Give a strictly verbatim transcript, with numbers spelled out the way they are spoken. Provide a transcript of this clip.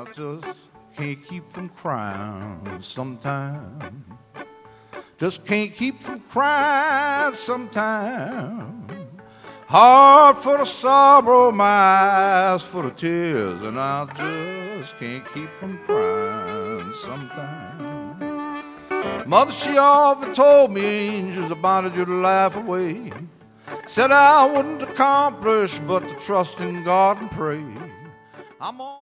just can't keep from crying sometimes. Just can't keep from crying sometimes. Heart full of sorrow, my eyes full of tears, and I just can't keep from crying sometimes. Mother, she often told me angels wanted you to laugh away. Said I wouldn't accomplish but to trust in God and pray. I'm on